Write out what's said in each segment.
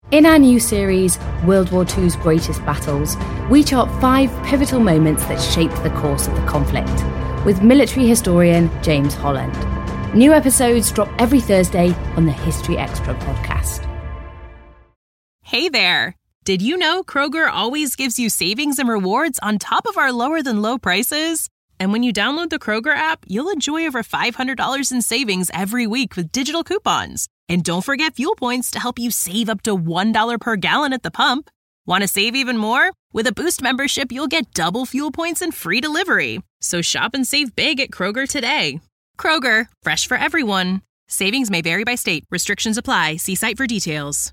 In our new series, World War II's Greatest Battles, we chart 5 pivotal moments that shaped the course of the conflict, with military historian James Holland. New episodes drop every Thursday on the History Extra podcast. Hey there! Did you know Kroger always gives you savings and rewards on top of our lower-than-low prices? And when you download the Kroger app, you'll enjoy over $500 in savings every week with digital coupons. And don't forget fuel points to help you save up to $1 per gallon at the pump. Want to save even more? With a Boost membership, you'll get double fuel points and free delivery. So shop and save big at Kroger today. Kroger, fresh for everyone. Savings may vary by state. Restrictions apply. See site for details.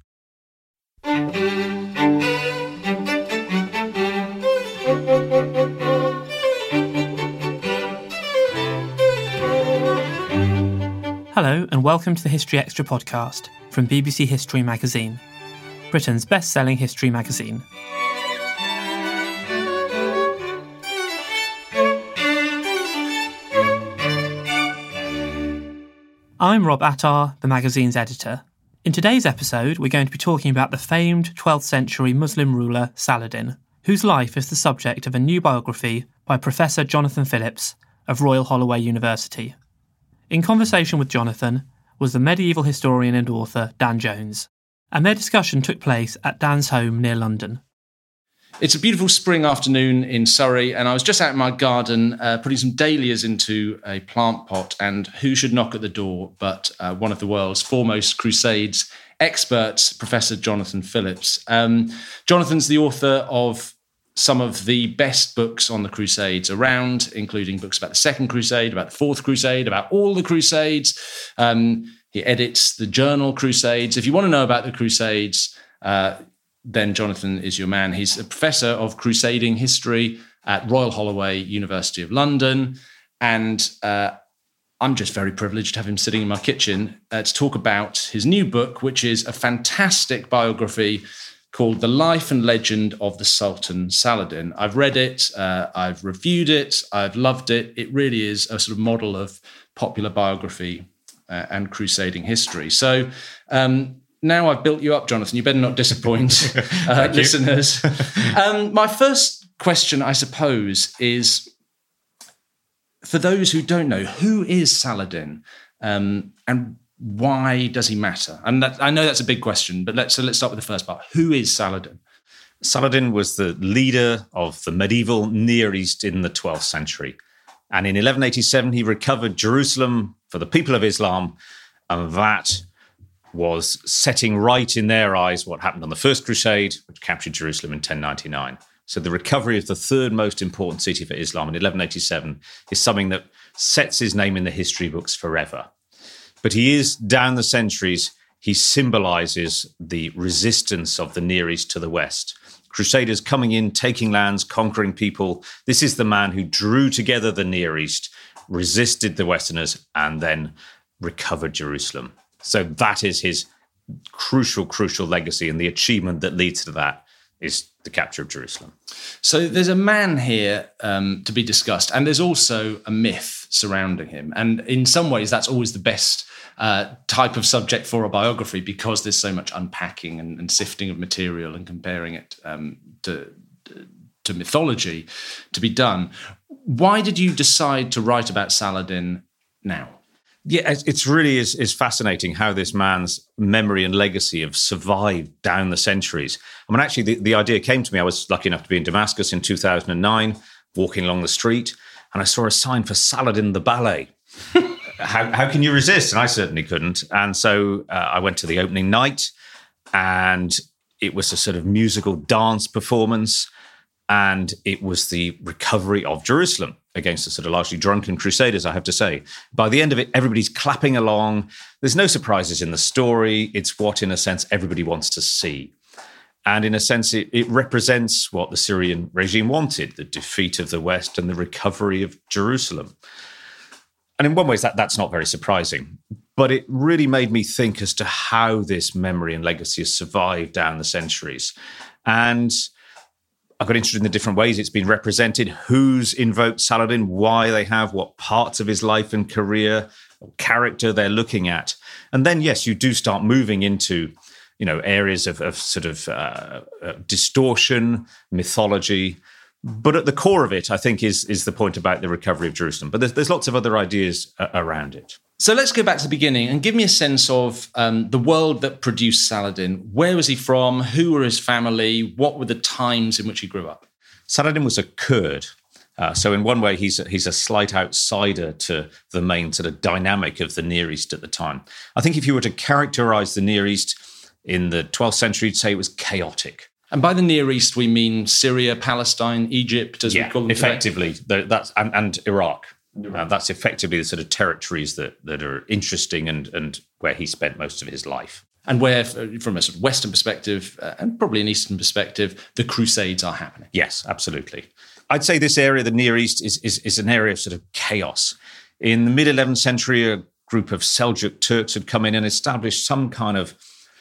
Hello and welcome to the History Extra podcast from BBC History Magazine, Britain's best-selling history magazine. I'm Rob Attar, the magazine's editor. In today's episode, we're going to be talking about the famed 12th century Muslim ruler Saladin, whose life is the subject of a new biography by Professor Jonathan Phillips of Royal Holloway University. In conversation with Jonathan was the medieval historian and author Dan Jones, and their discussion took place at Dan's home near London. It's a beautiful spring afternoon in Surrey, and I was just out in my garden putting some dahlias into a plant pot, and who should knock at the door but one of the world's foremost Crusades experts, Professor Jonathan Phillips. Jonathan's the author of some of the best books on the Crusades around, including books about the Second Crusade, about the Fourth Crusade, about all the Crusades. He edits the journal Crusades. If you want to know about the Crusades, then Jonathan is your man. He's a professor of crusading history at Royal Holloway, University of London. And I'm just very privileged to have him sitting in my kitchen to talk about his new book, which is a fantastic biography called The Life and Legend of the Sultan Saladin. I've read it, I've reviewed it, I've loved it. It really is a sort of model of popular biography and crusading history. So now I've built you up, Jonathan. You better not disappoint listeners. My first question, I suppose, is for those who don't know, who is Saladin and why does he matter? And I know that's a big question, but let's start with the first part. Who is Saladin? Saladin was the leader of the medieval Near East in the 12th century. And in 1187, he recovered Jerusalem for the people of Islam, and that was setting right in their eyes what happened on the First Crusade, which captured Jerusalem in 1099. So the recovery of the third most important city for Islam in 1187 is something that sets his name in the history books forever. But he is, down the centuries, he symbolises the resistance of the Near East to the West. Crusaders coming in, taking lands, conquering people. This is the man who drew together the Near East, resisted the Westerners, and then recovered Jerusalem. So that is his crucial legacy, and the achievement that leads to that is the capture of Jerusalem. So there's a man here to be discussed, and there's also a myth surrounding him. And in some ways, that's always the best type of subject for a biography, because there's so much unpacking and sifting of material and comparing it to mythology to be done. Why did you decide to write about Saladin now? Yeah, it's really is fascinating how this man's memory and legacy have survived down the centuries. I mean, actually, the idea came to me. I was lucky enough to be in Damascus in 2009, walking along the street, and I saw a sign for Saladin the Ballet. How can you resist? And I certainly couldn't. And so I went to the opening night, and it was a sort of musical dance performance, and it was the recovery of Jerusalem against the sort of largely drunken crusaders, I have to say. By the end of it, everybody's clapping along. There's no surprises in the story. It's what, in a sense, everybody wants to see. And in a sense, it represents what the Syrian regime wanted, the defeat of the West and the recovery of Jerusalem. And in one way, that's not very surprising. But it really made me think as to how this memory and legacy has survived down the centuries. And I got interested in the different ways it's been represented, who's invoked Saladin, why they have, what parts of his life and career or character they're looking at. And then, yes, you do start moving into areas of sort of distortion, mythology. But at the core of it, I think, is the point about the recovery of Jerusalem. But there's lots of other ideas around it. So let's go back to the beginning and give me a sense of the world that produced Saladin. Where was he from? Who were his family? What were the times in which he grew up? Saladin was a Kurd. So in one way, he's a slight outsider to the main sort of dynamic of the Near East at the time. I think if you were to characterize the Near East in the 12th century, you'd say it was chaotic. And by the Near East, we mean Syria, Palestine, Egypt, as we call them effectively, that's and Iraq. That's effectively the sort of territories that are interesting and where he spent most of his life. And where, from a sort of Western perspective, and probably an Eastern perspective, the Crusades are happening. Yes, absolutely. I'd say this area, the Near East, is an area of sort of chaos. In the mid-11th century, a group of Seljuk Turks had come in and established some kind of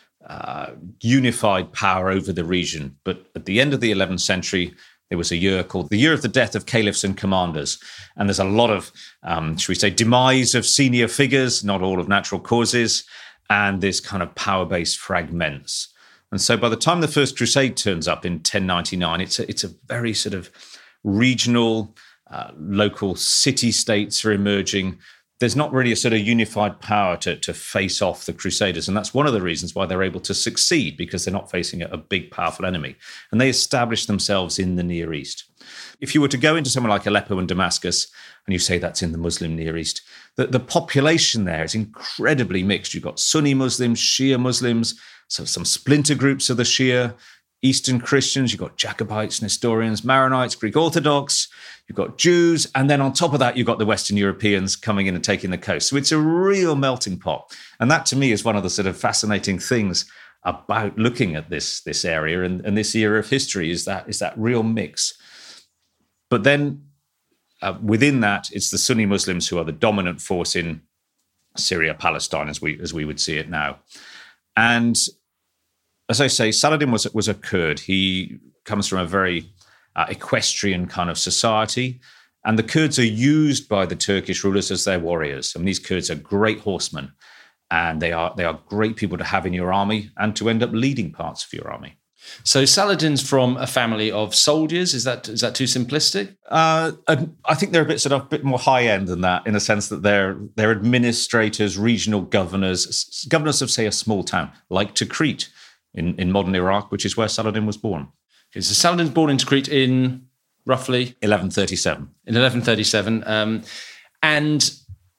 unified power over the region. But at the end of the 11th century, there was a year called the Year of the Death of Caliphs and Commanders. And there's a lot of, should we say, demise of senior figures, not all of natural causes, and this kind of power base fragments. And so by the time the First Crusade turns up in 1099, it's a very sort of regional, local city-states are emerging. There's not really a sort of unified power to face off the Crusaders. And that's one of the reasons why they're able to succeed, because they're not facing a big, powerful enemy. And they establish themselves in the Near East. If you were to go into somewhere like Aleppo and Damascus, and you say that's in the Muslim Near East, the population there is incredibly mixed. You've got Sunni Muslims, Shia Muslims, so some splinter groups of the Shia, Eastern Christians, you've got Jacobites, Nestorians, Maronites, Greek Orthodox, you've got Jews, and then on top of that, you've got the Western Europeans coming in and taking the coast. So it's a real melting pot. And that, to me, is one of the sort of fascinating things about looking at this area and this era of history, is that real mix. But then within that, it's the Sunni Muslims who are the dominant force in Syria, Palestine, as we would see it now. And as I say, Saladin was a Kurd. He comes from a very equestrian kind of society. And the Kurds are used by the Turkish rulers as their warriors. I mean, these Kurds are great horsemen, and they are great people to have in your army and to end up leading parts of your army. So Saladin's from a family of soldiers. Is that too simplistic? I think they're a bit more high end than that, in the sense that they're administrators, regional governors of, say, a small town like Tikrit in modern Iraq, which is where Saladin was born. Okay, so Saladin's born in Tikrit in roughly 1137. In 1137, and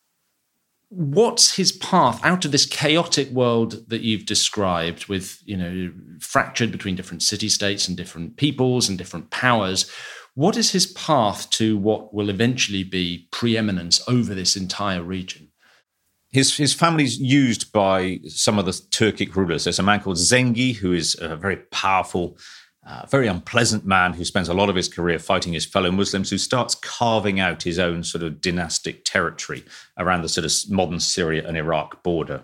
what's his path out of this chaotic world that you've described, with, fractured between different city-states and different peoples and different powers? What is his path to what will eventually be preeminence over this entire region? His family's used by some of the Turkic rulers. There's a man called Zengi, who is a very powerful, very unpleasant man who spends a lot of his career fighting his fellow Muslims, who starts carving out his own sort of dynastic territory around the sort of modern Syria and Iraq border.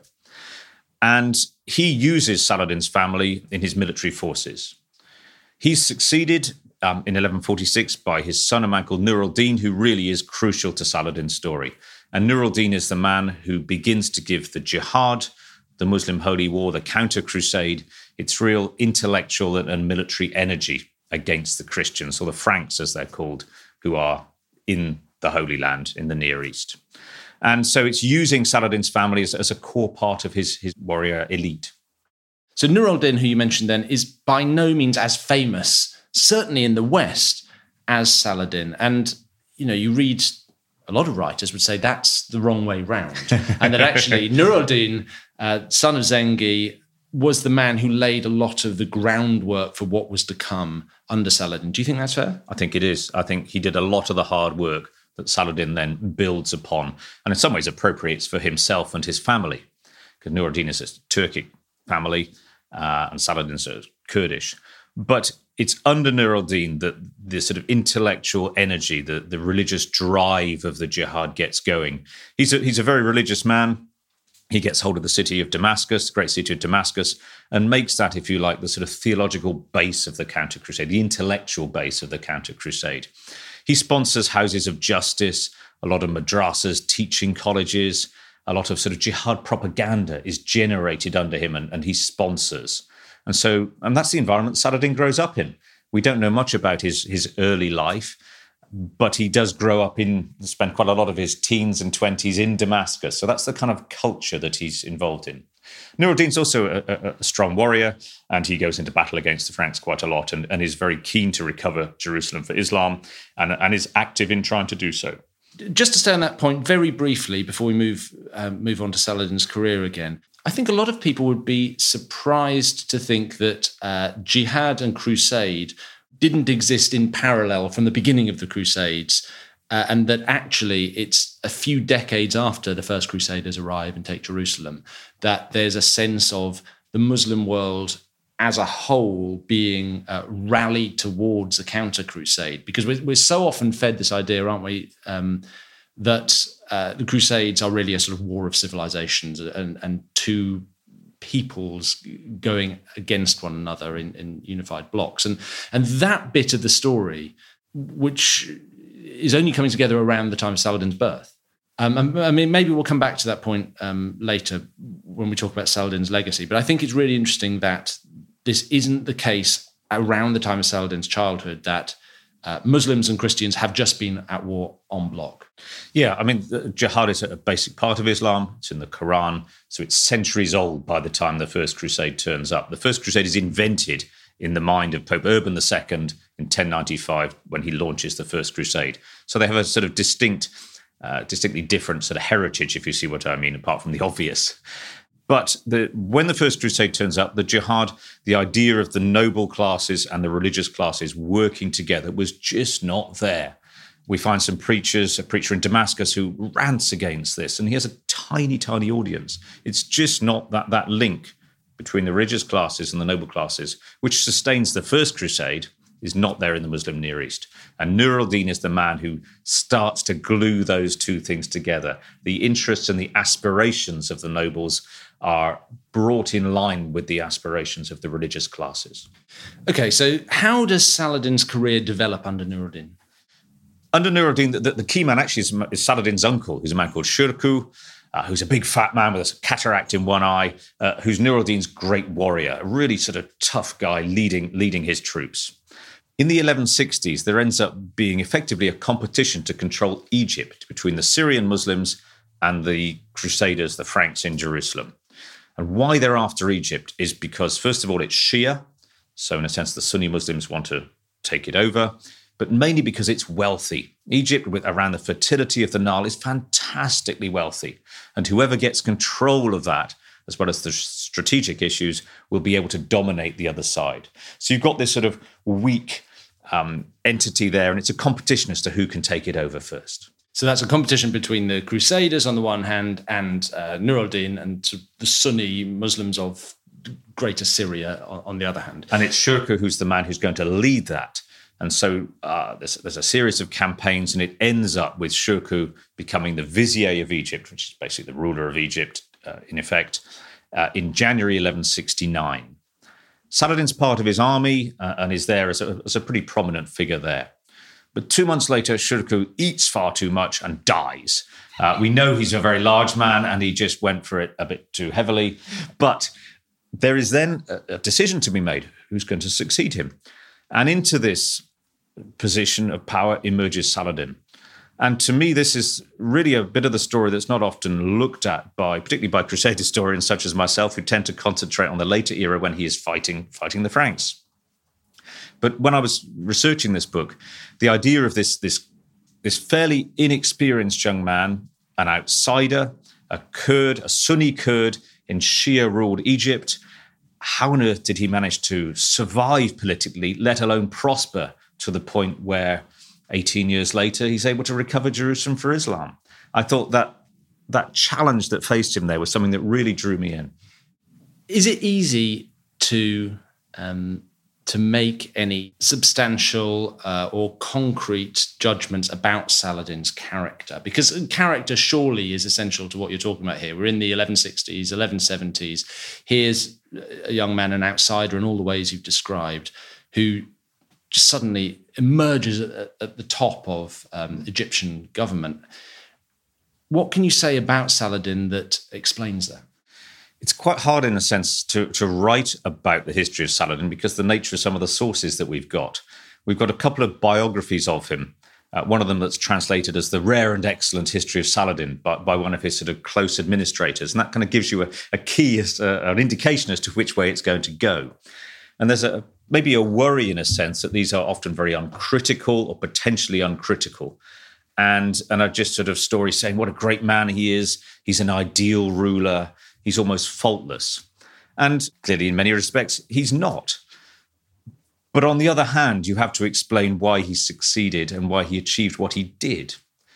And he uses Saladin's family in his military forces. He's succeeded in 1146 by his son, a man called Nur al-Din, who really is crucial to Saladin's story. And Nur al-Din is the man who begins to give the jihad, the Muslim holy war, the counter-crusade, its real intellectual and military energy against the Christians, or the Franks as they're called, who are in the Holy Land, in the Near East. And so it's using Saladin's family as a core part of his warrior elite. So Nur al-Din, who you mentioned then, is by no means as famous, certainly in the West, as Saladin. And, you read, a lot of writers would say that's the wrong way round. And that actually Nur al-Din, son of Zengi, was the man who laid a lot of the groundwork for what was to come under Saladin. Do you think that's fair? I think it is. I think he did a lot of the hard work that Saladin then builds upon, and in some ways appropriates for himself and his family. Because Nur al-Din is a Turkic family, and Saladin's Kurdish. But it's under Nur al-Din that the sort of intellectual energy, the religious drive of the jihad gets going. He's a very religious man. He gets hold of the city of Damascus, the great city of Damascus, and makes that, if you like, the sort of theological base of the counter-crusade, the intellectual base of the counter-crusade. He sponsors houses of justice, a lot of madrasas, teaching colleges, a lot of sort of jihad propaganda is generated under him and he sponsors. And that's the environment Saladin grows up in. We don't know much about his early life, but he does grow up spend quite a lot of his teens and 20s in Damascus. So that's the kind of culture that he's involved in. Nur al-Din's also a strong warrior, and he goes into battle against the Franks quite a lot and is very keen to recover Jerusalem for Islam and is active in trying to do so. Just to stay on that point very briefly before we move on to Saladin's career again, I think a lot of people would be surprised to think that jihad and crusade didn't exist in parallel from the beginning of the Crusades, and that actually it's a few decades after the first Crusaders arrive and take Jerusalem that there's a sense of the Muslim world as a whole being rallied towards a counter-crusade. Because we're so often fed this idea, aren't we, that the Crusades are really a sort of war of civilizations and two peoples going against one another in unified blocks. And that bit of the story, which is only coming together around the time of Saladin's birth. I mean, maybe we'll come back to that point later when we talk about Saladin's legacy, but I think it's really interesting that this isn't the case around the time of Saladin's childhood, that Muslims and Christians have just been at war en bloc. Yeah, I mean, jihad is a basic part of Islam. It's in the Quran, so it's centuries old by the time the First Crusade turns up. The First Crusade is invented in the mind of Pope Urban II in 1095 when he launches the First Crusade. So they have a sort of distinctly different sort of heritage, if you see what I mean, apart from the obvious. But when the First Crusade turns up, the jihad, the idea of the noble classes and the religious classes working together was just not there. We find a preacher in Damascus who rants against this, and he has a tiny, tiny audience. It's just not that link between the religious classes and the noble classes, which sustains the First Crusade, is not there in the Muslim Near East. And Nur al-Din is the man who starts to glue those two things together. The interests and the aspirations of the nobles are brought in line with the aspirations of the religious classes. Okay, so how does Saladin's career develop under Nur al-Din? Under Nur al-Din, the key man actually is Saladin's uncle, who's a man called Shirkuh, who's a big fat man with a cataract in one eye, who's Nur al-Din's great warrior, a really sort of tough guy leading his troops. In the 1160s, there ends up being effectively a competition to control Egypt between the Syrian Muslims and the Crusaders, the Franks in Jerusalem. And why they're after Egypt is because, first of all, it's Shia. So in a sense, the Sunni Muslims want to take it over, but mainly because it's wealthy. Egypt, around the fertility of the Nile, is fantastically wealthy. And whoever gets control of that, as well as the strategic issues, will be able to dominate the other side. So you've got this sort of weak entity there, and it's a competition as to who can take it over first. So that's a competition between the Crusaders on the one hand and Nur al-Din and the Sunni Muslims of Greater Syria on the other hand. And it's Shirkuh who's the man who's going to lead that. And so there's a series of campaigns, and it ends up with Shirkuh becoming the vizier of Egypt, which is basically the ruler of Egypt, in effect, in January 1169. Saladin's part of his army and is there as a pretty prominent figure there. But 2 months later, Shirkuh eats far too much and dies. We know he's a very large man and he just went for it a bit too heavily. But there is then a decision to be made who's going to succeed him. And into this position of power emerges Saladin. And to me, this is really a bit of the story that's not often looked at particularly by Crusade historians such as myself, who tend to concentrate on the later era when he is fighting the Franks. But when I was researching this book, the idea of this fairly inexperienced young man, an outsider, a Kurd, a Sunni Kurd in Shia-ruled Egypt, how on earth did he manage to survive politically, let alone prosper to the point where 18 years later, he's able to recover Jerusalem for Islam? I thought that challenge that faced him there was something that really drew me in. Is it easy to make any substantial or concrete judgments about Saladin's character? Because character surely is essential to what you're talking about here. We're in the 1160s, 1170s. Here's a young man, an outsider in all the ways you've described, who just suddenly emerges at the top of Egyptian government. What can you say about Saladin that explains that? It's quite hard in a sense to write about the history of Saladin because the nature of some of the sources that we've got. We've got a couple of biographies of him. One of them that's translated as The Rare and Excellent History of Saladin by one of his sort of close administrators. And that kind of gives you a key, an indication as to which way it's going to go. And there's maybe a worry in a sense that these are often very uncritical or potentially uncritical. And are just sort of stories saying what a great man he is. He's an ideal ruler. He's almost faultless. And clearly, in many respects, he's not. But on the other hand, you have to explain why he succeeded and why he achieved what he did.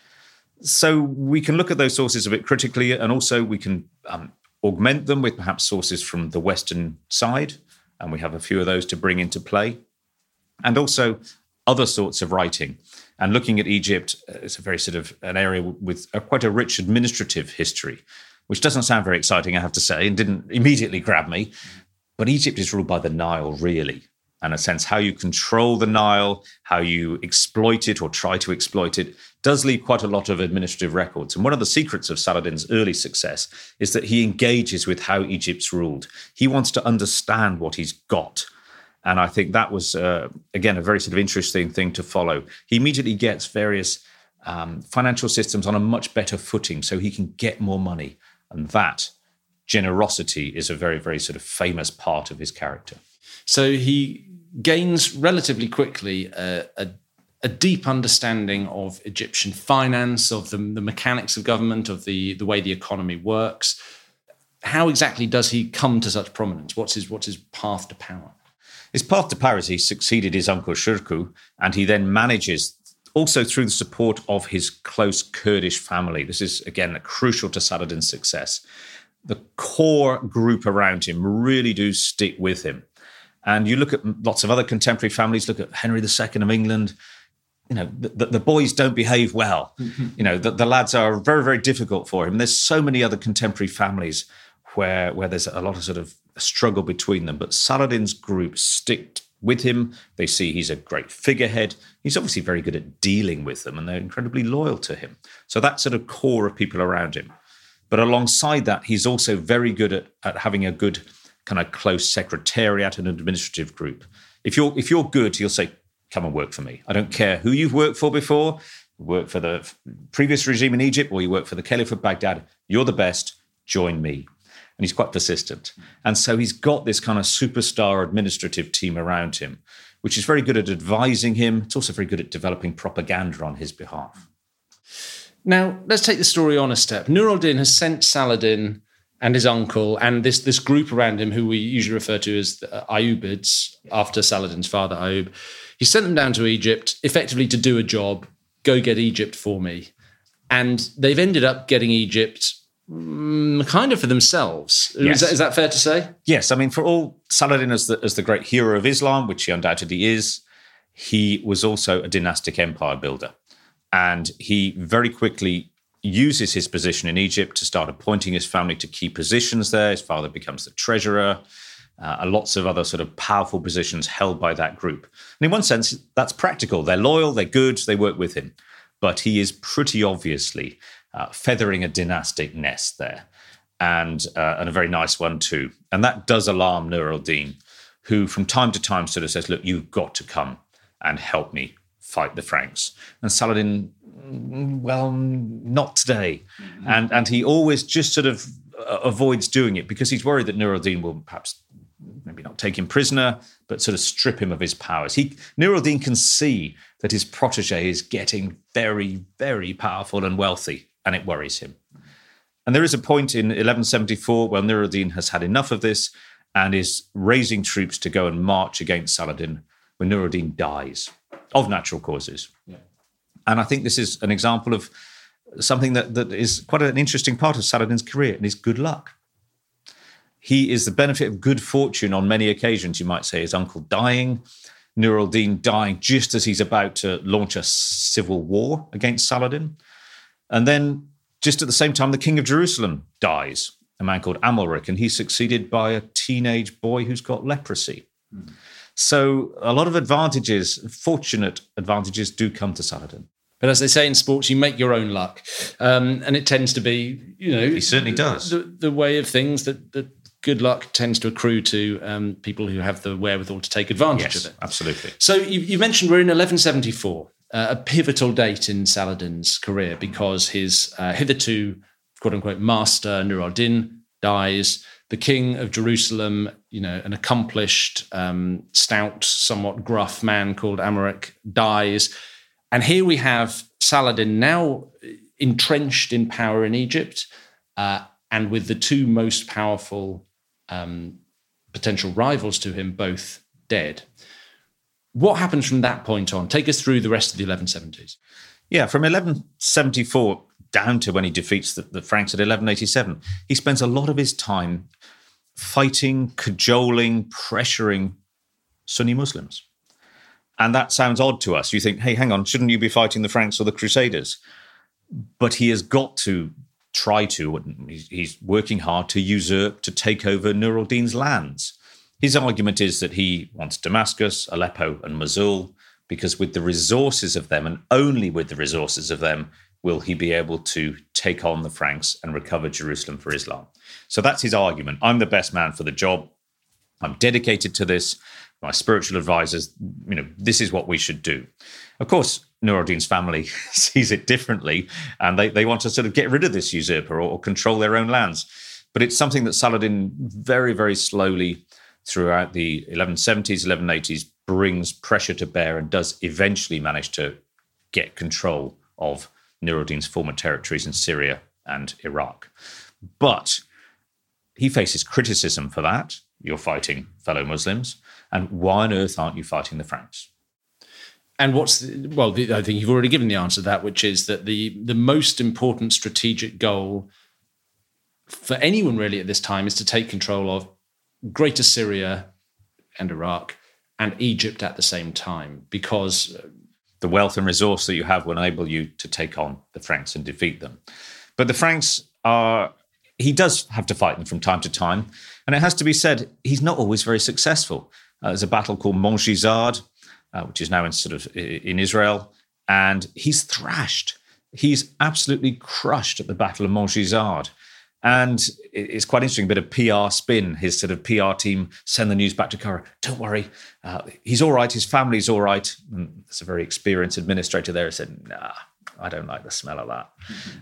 So we can look at those sources a bit critically, and also we can augment them with perhaps sources from the Western side, and we have a few of those to bring into play, and also other sorts of writing. And looking at Egypt, it's a very sort of an area with quite a rich administrative history, which doesn't sound very exciting, I have to say, and didn't immediately grab me. But Egypt is ruled by the Nile, really. And in a sense, how you control the Nile, how you exploit it or try to exploit it, does leave quite a lot of administrative records. And one of the secrets of Saladin's early success is that he engages with how Egypt's ruled. He wants to understand what he's got. And I think that was, again, a very sort of interesting thing to follow. He immediately gets various financial systems on a much better footing so he can get more money. And that generosity is a very, very sort of famous part of his character. So he gains relatively quickly a deep understanding of Egyptian finance, of the mechanics of government, of the way the economy works. How exactly does he come to such prominence? What's his path to power? His path to power is he succeeded his uncle Shirkuh, and he then manages, also through the support of his close Kurdish family. This is, again, crucial to Saladin's success. The core group around him really do stick with him. And you look at lots of other contemporary families, look at Henry II of England, the boys don't behave well. The lads are very, very difficult for him. There's so many other contemporary families where there's a lot of sort of struggle between them. But Saladin's group stick with him. They see he's a great figurehead. He's obviously very good at dealing with them, and they're incredibly loyal to him. So that's sort of core of people around him. But alongside that, he's also very good at having a good kind of close secretariat and administrative group. If you're good, he'll say, come and work for me. I don't care who you've worked for before. You work for the previous regime in Egypt or you work for the Caliph of Baghdad. You're the best. Join me. And he's quite persistent. And so he's got this kind of superstar administrative team around him, which is very good at advising him. It's also very good at developing propaganda on his behalf. Now, let's take the story on a step. Nur al-Din has sent Saladin and his uncle and this group around him, who we usually refer to as the Ayyubids, after Saladin's father, Ayyub. He sent them down to Egypt, effectively to do a job, go get Egypt for me. And they've ended up getting Egypt kind of for themselves. Yes. Is that fair to say? Yes. I mean, for all Saladin as the great hero of Islam, which he undoubtedly is, he was also a dynastic empire builder. And he very quickly uses his position in Egypt to start appointing his family to key positions there. His father becomes the treasurer, lots of other sort of powerful positions held by that group. And in one sense, that's practical. They're loyal, they're good, they work with him. But he is pretty obviously feathering a dynastic nest there, and a very nice one too. And that does alarm Nur al-Din, who from time to time sort of says, look, you've got to come and help me fight the Franks. And Saladin, well, not today. Mm-hmm. And he always just sort of avoids doing it because he's worried that Nur al-Din will perhaps maybe not take him prisoner, but sort of strip him of his powers. Nur al-Din can see that his protege is getting very, very powerful and wealthy, and it worries him. And there is a point in 1174 where Nur al-Din has had enough of this and is raising troops to go and march against Saladin when Nur al-Din dies of natural causes. Yeah. And I think this is an example of something that is quite an interesting part of Saladin's career, and is good luck. He is the benefit of good fortune on many occasions. You might say his uncle dying, Nur al-Din dying just as he's about to launch a civil war against Saladin. And then just at the same time, the king of Jerusalem dies, a man called Amalric, and he's succeeded by a teenage boy who's got leprosy. So a lot of advantages, fortunate advantages, do come to Saladin. But as they say in sports, you make your own luck. And it tends to be, He certainly does. The way of things that good luck tends to accrue to people who have the wherewithal to take advantage of it. Absolutely. So you mentioned we're in 1174, a pivotal date in Saladin's career, because his hitherto, quote-unquote, master, Nur al-Din, dies. The king of Jerusalem, an accomplished, stout, somewhat gruff man called Amalric, dies. And here we have Saladin now entrenched in power in Egypt, and with the two most powerful potential rivals to him both dead. What happens from that point on? Take us through the rest of the 1170s. Yeah, from 1174 down to when he defeats the Franks at 1187, he spends a lot of his time fighting, cajoling, pressuring Sunni Muslims. And that sounds odd to us. You think, hey, hang on, shouldn't you be fighting the Franks or the Crusaders? But he has got to try to, and he's working hard to usurp, to take over Nur al-Din's lands. His argument is that he wants Damascus, Aleppo and Mosul, because with the resources of them, and only with the resources of them, will he be able to take on the Franks and recover Jerusalem for Islam. So that's his argument. I'm the best man for the job. I'm dedicated to this. My spiritual advisors, this is what we should do. Of course, Nur al-Din's family sees it differently, and they want to sort of get rid of this usurper or control their own lands. But it's something that Saladin very, very slowly throughout the 1170s, 1180s brings pressure to bear and does eventually manage to get control of Nur al-Din's former territories in Syria and Iraq. But he faces criticism for that. You're fighting fellow Muslims. And why on earth aren't you fighting the Franks? And I think you've already given the answer to that, which is that the most important strategic goal for anyone really at this time is to take control of Greater Syria and Iraq and Egypt at the same time, because the wealth and resource that you have will enable you to take on the Franks and defeat them. But the Franks he does have to fight them from time to time. And it has to be said, he's not always very successful. There's a battle called Montgisard, which is now in Israel, and he's thrashed. He's absolutely crushed at the Battle of Montgisard. And it's quite interesting, a bit of PR spin. His sort of PR team send the news back to Cairo. Don't worry, he's all right, his family's all right. And there's a very experienced administrator there who said, nah, I don't like the smell of that.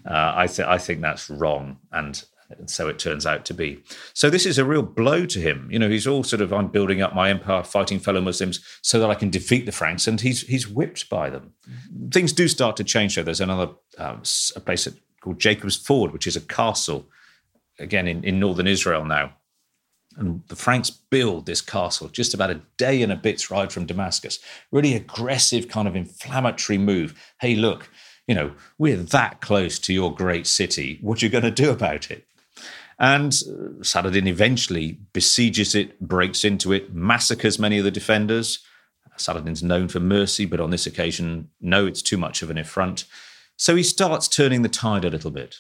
I think that's wrong. And so it turns out to be. So this is a real blow to him. He's all sort of, I'm building up my empire, fighting fellow Muslims so that I can defeat the Franks, and he's whipped by them. Things do start to change, though. There's another a place called Jacob's Ford, which is a castle, again, in northern Israel now. And the Franks build this castle just about a day and a bit's ride from Damascus. Really aggressive, kind of inflammatory move. Hey, look, we're that close to your great city. What are you going to do about it? And Saladin eventually besieges it, breaks into it, massacres many of the defenders. Saladin's known for mercy, but on this occasion, no, it's too much of an affront. So he starts turning the tide a little bit.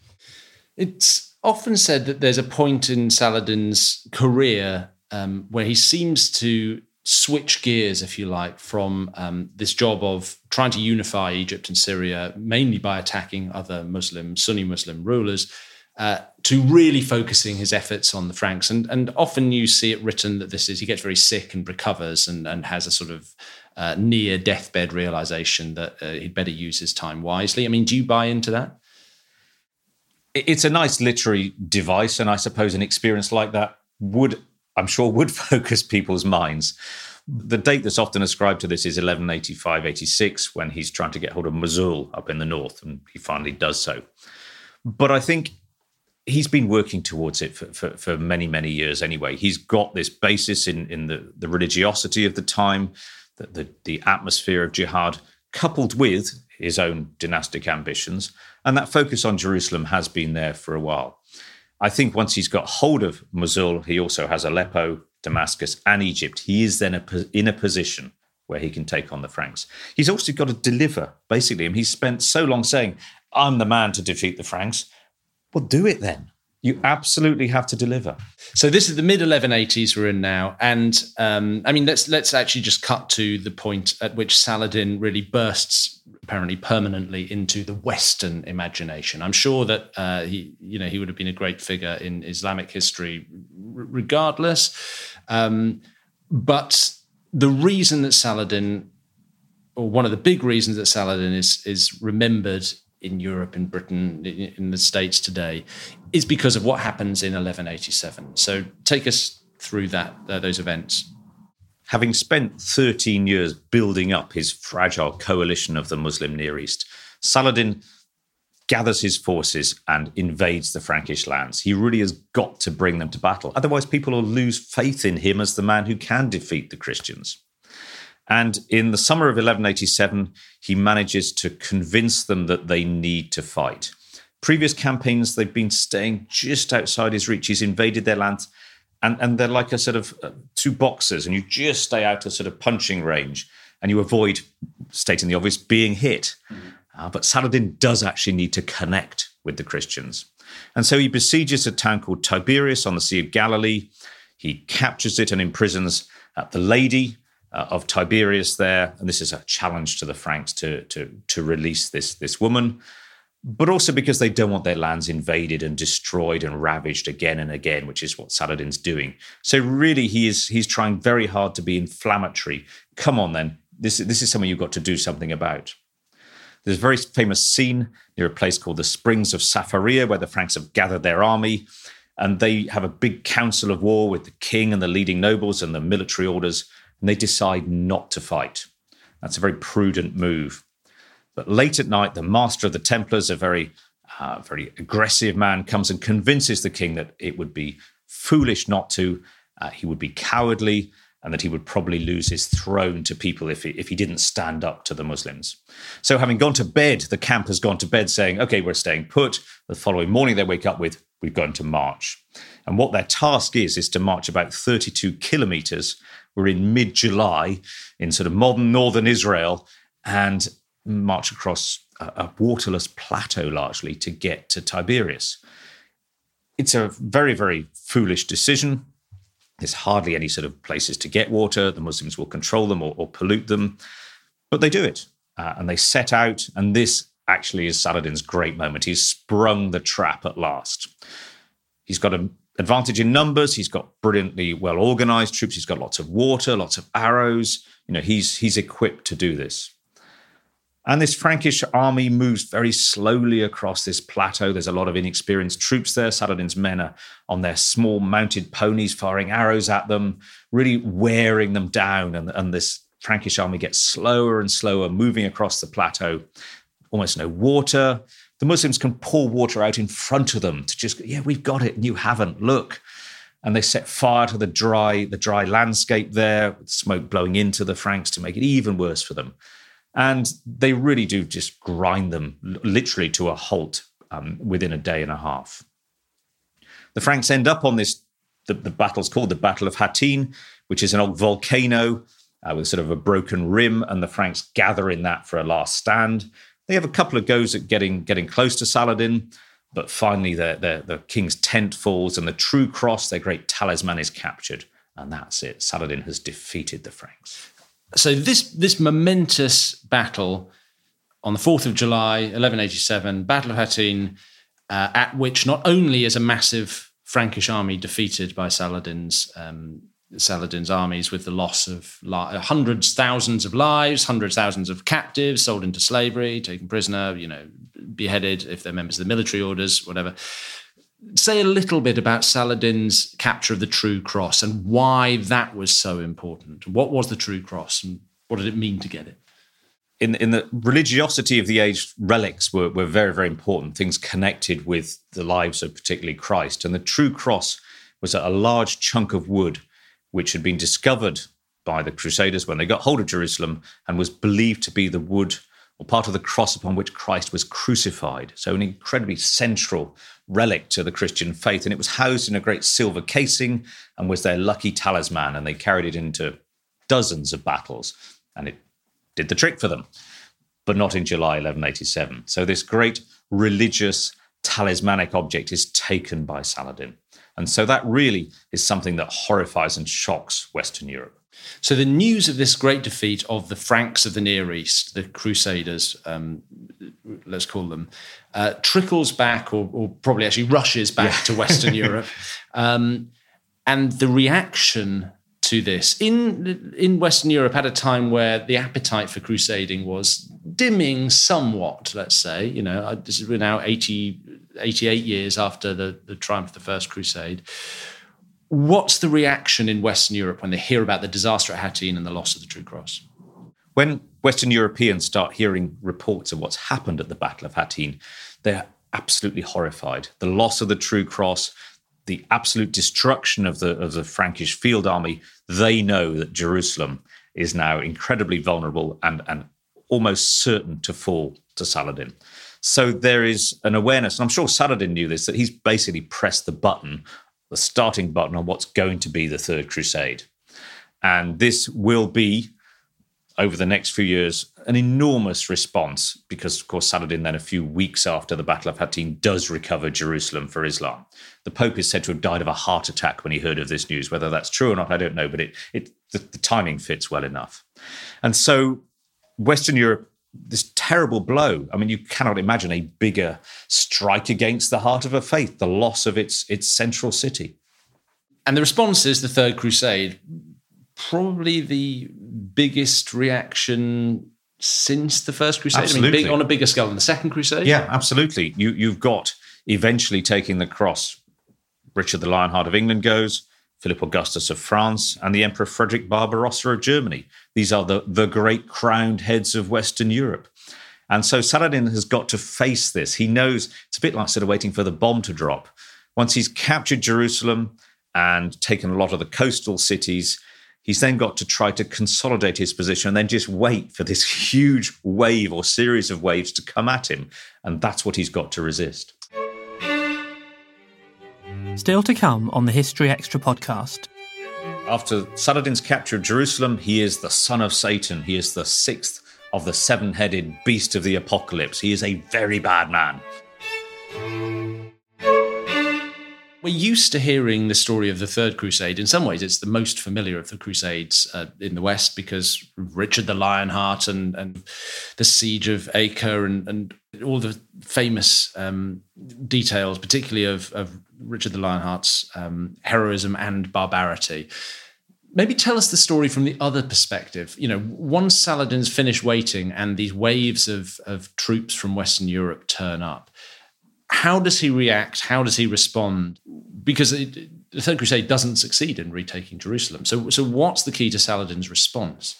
It's often said that there's a point in Saladin's career where he seems to switch gears, if you like, from this job of trying to unify Egypt and Syria, mainly by attacking other Sunni Muslim rulers, to really focusing his efforts on the Franks. And often you see it written that he gets very sick and recovers and has a sort of near deathbed realization that he'd better use his time wisely. I mean, do you buy into that? It's a nice literary device, and I suppose an experience like that would focus people's minds. The date that's often ascribed to this is 1185-86, when he's trying to get hold of Mosul up in the north, and he finally does so. But I think he's been working towards it for many, many years anyway. He's got this basis in the religiosity of the time, the atmosphere of jihad, coupled with his own dynastic ambitions. And that focus on Jerusalem has been there for a while. I think once he's got hold of Mosul, he also has Aleppo, Damascus, and Egypt. He is then in a position where he can take on the Franks. He's also got to deliver, basically. And he's spent so long saying, I'm the man to defeat the Franks. Well, do it then. You absolutely have to deliver. So this is the mid-1180s we're in now. And let's actually just cut to the point at which Saladin really bursts apparently permanently into the Western imagination. I'm sure that he would have been a great figure in Islamic history regardless. But the reason that Saladin, or one of the big reasons that Saladin is remembered in Europe, in Britain, in the States today, is because of what happens in 1187. So take us through those events. Having spent 13 years building up his fragile coalition of the Muslim Near East, Saladin gathers his forces and invades the Frankish lands. He really has got to bring them to battle. Otherwise, people will lose faith in him as the man who can defeat the Christians. And in the summer of 1187, he manages to convince them that they need to fight. Previous campaigns, they've been staying just outside his reach. He's invaded their lands, and they're like a sort of two boxers, and you just stay out of sort of punching range, and you avoid, stating the obvious, being hit. But Saladin does actually need to connect with the Christians. And so he besieges a town called Tiberias on the Sea of Galilee. He captures it and imprisons the lady of Tiberias there. And this is a challenge to the Franks to release this woman, but also because they don't want their lands invaded and destroyed and ravaged again and again, which is what Saladin's doing. So really, he's trying very hard to be inflammatory. Come on, then. This is something you've got to do something about. There's a very famous scene near a place called the Springs of Sapharia, where the Franks have gathered their army, and they have a big council of war with the king and the leading nobles and the military orders, and they decide not to fight. That's a very prudent move. But late at night, the master of the Templars, a very aggressive man, comes and convinces the king that it would be foolish not to, he would be cowardly, and that he would probably lose his throne to people if he didn't stand up to the Muslims. So having gone to bed, the camp has gone to bed saying, okay, we're staying put. The following morning they wake up with, we've gone to march. And what their task is to march about 32 kilometers. We're in mid-July in sort of modern northern Israel, and march across a waterless plateau largely to get to Tiberias. It's a very, very foolish decision. There's hardly any sort of places to get water. The Muslims will control them or pollute them. But they do it. And they set out. And this actually is Saladin's great moment. He's sprung the trap at last. He's got an advantage in numbers. He's got brilliantly well-organized troops. He's got lots of water, lots of arrows. He's equipped to do this. And this Frankish army moves very slowly across this plateau. There's a lot of inexperienced troops there. Saladin's men are on their small mounted ponies firing arrows at them, really wearing them down. And this Frankish army gets slower and slower, moving across the plateau. Almost no water. The Muslims can pour water out in front of them to just, we've got it and you haven't, look. And they set fire to the dry landscape there, with smoke blowing into the Franks to make it even worse for them. And they really do just grind them literally to a halt within a day and a half. The Franks end up on this, the battle's called the Battle of Hattin, which is an old volcano with sort of a broken rim, and the Franks gather in that for a last stand. They have a couple of goes at getting close to Saladin, but finally the king's tent falls and the true cross, their great talisman, is captured. And that's it. Saladin has defeated the Franks. So this momentous battle on the 4th of July, 1187, Battle of Hattin, at which not only is a massive Frankish army defeated by Saladin's armies with the loss of hundreds, thousands of lives, hundreds, thousands of captives sold into slavery, taken prisoner, beheaded if they're members of the military orders, whatever. Say a little bit about Saladin's capture of the True Cross and why that was so important. What was the True Cross and what did it mean to get it? In the religiosity of the age, relics were very, very important, things connected with the lives of particularly Christ. And the True Cross was a large chunk of wood which had been discovered by the Crusaders when they got hold of Jerusalem and was believed to be the wood or part of the cross upon which Christ was crucified. So an incredibly central relic to the Christian faith. And it was housed in a great silver casing and was their lucky talisman. And they carried it into dozens of battles. And it did the trick for them, but not in July 1187. So this great religious talismanic object is taken by Saladin. And so that really is something that horrifies and shocks Western Europe. So the news of this great defeat of the Franks of the Near East, the Crusaders, let's call them, trickles back or probably actually rushes back to Western Europe. And the reaction to this in Western Europe at a time where the appetite for crusading was dimming somewhat, let's say, we're now 88 years after the triumph of the First Crusade. What's the reaction in Western Europe when they hear about the disaster at Hattin and the loss of the True Cross? When Western Europeans start hearing reports of what's happened at the Battle of Hattin, they're absolutely horrified. The loss of the True Cross, the absolute destruction of the Frankish field army, they know that Jerusalem is now incredibly vulnerable and almost certain to fall to Saladin. So there is an awareness, and I'm sure Saladin knew this, that he's basically pressed the starting button on what's going to be the Third Crusade. And this will be, over the next few years, an enormous response because, of course, Saladin then a few weeks after the Battle of Hattin does recover Jerusalem for Islam. The Pope is said to have died of a heart attack when he heard of this news. Whether that's true or not, I don't know, but the timing fits well enough. And so Western Europe, this terrible blow, I mean, you cannot imagine a bigger strike against the heart of a faith, the loss of its central city. And the response is the Third Crusade, probably the biggest reaction since the First Crusade. Absolutely. I mean, on a bigger scale than the Second Crusade. Yeah, absolutely. You've got eventually taking the cross, Richard the Lionheart of England goes, Philip Augustus of France, and the Emperor Frederick Barbarossa of Germany. These are the great crowned heads of Western Europe. And so Saladin has got to face this. He knows it's a bit like sort of waiting for the bomb to drop. Once he's captured Jerusalem and taken a lot of the coastal cities, he's then got to try to consolidate his position and then just wait for this huge wave or series of waves to come at him. And that's what he's got to resist. Still to come on the History Extra podcast. After Saladin's capture of Jerusalem, he is the son of Satan. He is the sixth of the seven-headed beast of the apocalypse. He is a very bad man. We're used to hearing the story of the Third Crusade. In some ways, it's the most familiar of the Crusades in the West because Richard the Lionheart and the siege of Acre and all the famous details, particularly of Richard the Lionheart's heroism and barbarity. Maybe tell us the story from the other perspective. Once Saladin's finished waiting and these waves of troops from Western Europe turn up, how does he react? How does he respond? Because the Third Crusade doesn't succeed in retaking Jerusalem. So what's the key to Saladin's response?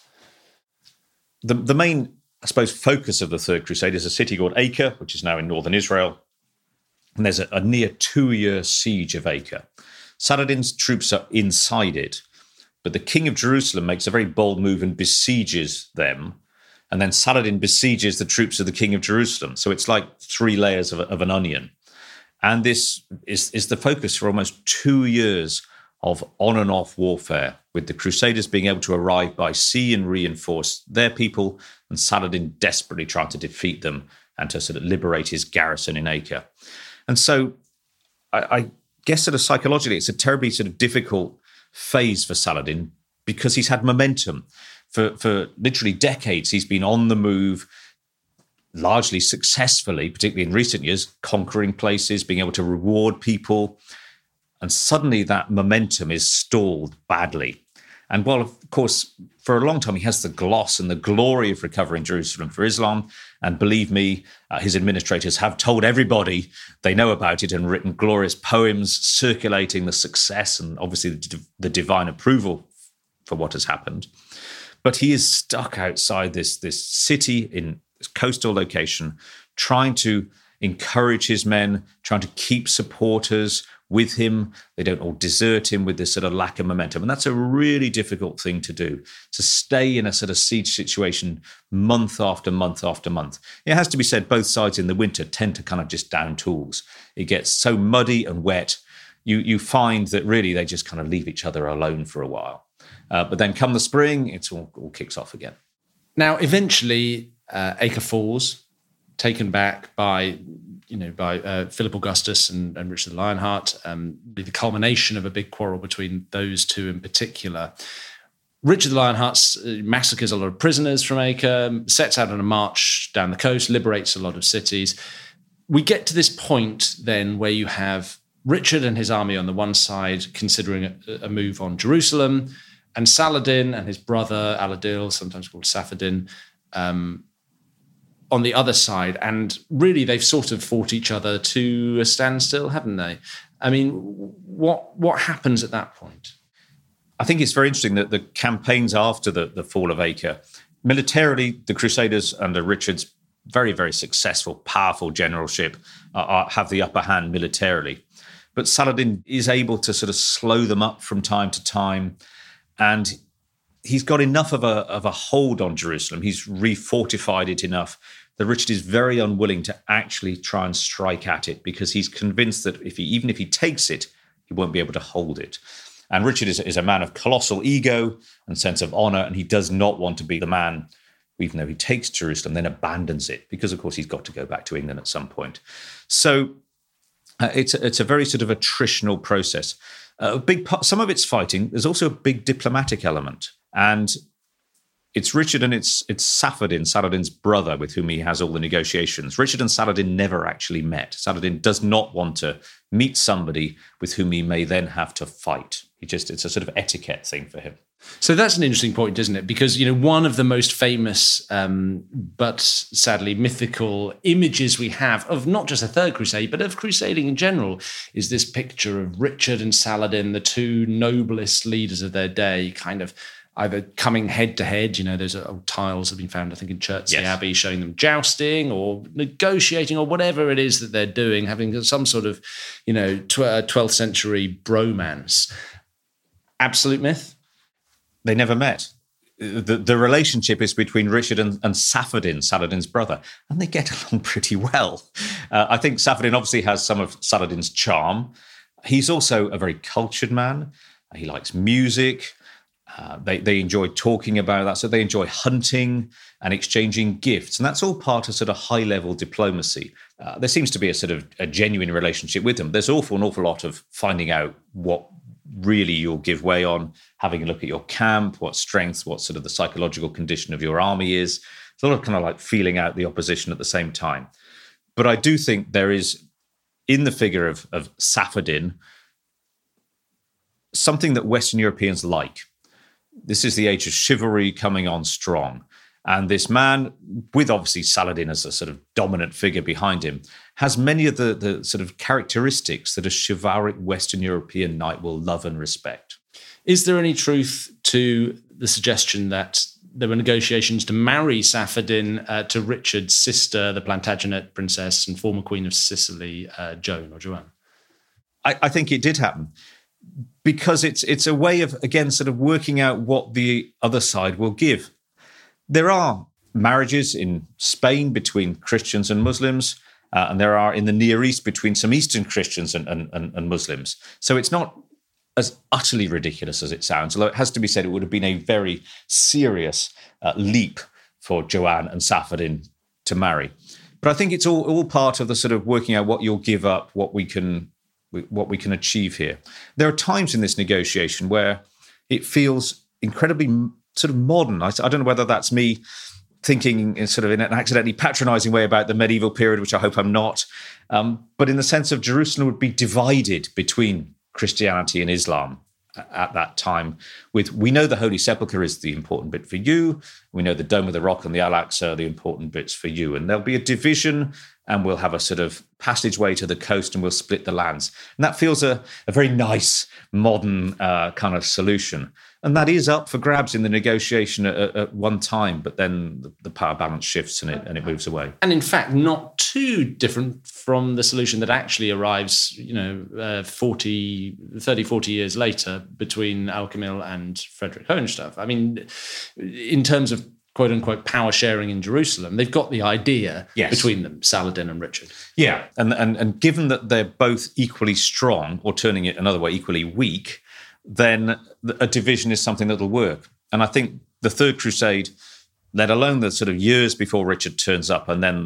The main, I suppose, focus of the Third Crusade is a city called Acre, which is now in northern Israel. And there's a near 2-year siege of Acre. Saladin's troops are inside it, but the king of Jerusalem makes a very bold move and besieges them. And then Saladin besieges the troops of the king of Jerusalem. So it's like 3 layers of an onion. And this is the focus for almost 2 years of on and off warfare, with the Crusaders being able to arrive by sea and reinforce their people, and Saladin desperately trying to defeat them and to sort of liberate his garrison in Acre. And so I guess sort of psychologically, it's a terribly sort of difficult phase for Saladin because he's had momentum. For literally decades, he's been on the move, largely successfully, particularly in recent years, conquering places, being able to reward people. And suddenly that momentum is stalled badly. And while, of course, for a long time, he has the gloss and the glory of recovering Jerusalem for Islam. And believe me, his administrators have told everybody they know about it and written glorious poems circulating the success and obviously the divine approval for what has happened. But he is stuck outside this city in this coastal location, trying to encourage his men, trying to keep supporters with him. They don't all desert him with this sort of lack of momentum. And that's a really difficult thing to do, to stay in a sort of siege situation month after month after month. It has to be said, both sides in the winter tend to kind of just down tools. It gets so muddy and wet, you find that really they just kind of leave each other alone for a while. But then come the spring, it all kicks off again. Now, eventually, Acre falls. taken back by Philip Augustus and Richard the Lionheart, the culmination of a big quarrel between those two in particular. Richard the Lionheart massacres a lot of prisoners from Acre, sets out on a march down the coast, liberates a lot of cities. We get to this point then where you have Richard and his army on the one side considering a move on Jerusalem, and Saladin and his brother Al-Adil, sometimes called Safaddin, on the other side. And really they've sort of fought each other to a standstill, haven't they? I mean, what happens at that point? I think it's very interesting that the campaigns after the fall of Acre, militarily, the Crusaders under Richard's very, very successful, powerful generalship have the upper hand militarily. But Saladin is able to sort of slow them up from time to time. And he's got enough of a hold on Jerusalem. He's refortified it enough that Richard is very unwilling to actually try and strike at it, because he's convinced that even if he takes it, he won't be able to hold it. And Richard is a man of colossal ego and sense of honor, and he does not want to be the man, even though he takes Jerusalem, then abandons it, because, of course, he's got to go back to England at some point. So it's a very sort of attritional process. A big part, some of it's fighting. There's also a big diplomatic element. And it's Richard and it's Safaddin, Saladin's brother, with whom he has all the negotiations. Richard and Saladin never actually met. Saladin does not want to meet somebody with whom he may then have to fight. It's a sort of etiquette thing for him. So that's an interesting point, isn't it? Because, one of the most famous, but sadly mythical images we have of not just the Third Crusade, but of crusading in general, is this picture of Richard and Saladin, the two noblest leaders of their day, kind of either coming head to head. Those old tiles have been found, I think, in Chertsey Abbey, showing them jousting or negotiating or whatever it is that they're doing, having some sort of, 12th century bromance. Absolute myth? They never met. The relationship is between Richard and Safaddin, Saladin's brother, and they get along pretty well. I think Safaddin obviously has some of Saladin's charm. He's also a very cultured man. He likes music. They enjoy talking about that. So they enjoy hunting and exchanging gifts. And that's all part of sort of high-level diplomacy. There seems to be a sort of a genuine relationship with them. There's an awful lot of finding out what really you'll give way on, having a look at your camp, what strengths, what sort of the psychological condition of your army is. It's a lot of kind of like feeling out the opposition at the same time. But I do think there is, in the figure of Safaddin, something that Western Europeans like. This is the age of chivalry coming on strong. And this man, with obviously Saladin as a sort of dominant figure behind him, has many of the sort of characteristics that a chivalric Western European knight will love and respect. Is there any truth to the suggestion that there were negotiations to marry Safaddin to Richard's sister, the Plantagenet princess and former Queen of Sicily, Joan? I think it did happen, because it's a way of, again, sort of working out what the other side will give. There are marriages in Spain between Christians and Muslims, and there are in the Near East between some Eastern Christians and Muslims. So it's not as utterly ridiculous as it sounds, although it has to be said it would have been a very serious leap for Joanne and Safaddin to marry. But I think it's all part of the sort of working out what you'll give up, what we can achieve here. There are times in this negotiation where it feels incredibly sort of modern. I don't know whether that's me thinking in sort of in an accidentally patronizing way about the medieval period, which I hope I'm not. But in the sense of Jerusalem would be divided between Christianity and Islam at that time. We know the Holy Sepulchre is the important bit for you. We know the Dome of the Rock and the Al-Aqsa are the important bits for you. And there'll be a division, and we'll have a sort of passageway to the coast, and we'll split the lands. And that feels a very nice, modern kind of solution. And that is up for grabs in the negotiation at one time, but then the power balance shifts and it moves away. And in fact, not too different from the solution that actually arrives, 40 years later between Al-Kamil and Frederick Hohenstauf. I mean, in terms of quote unquote power sharing in Jerusalem, they've got the idea between them, Saladin and Richard. Yeah, and given that they're both equally strong, or turning it another way, equally weak, then a division is something that'll work. And I think the Third Crusade, let alone the sort of years before Richard turns up and then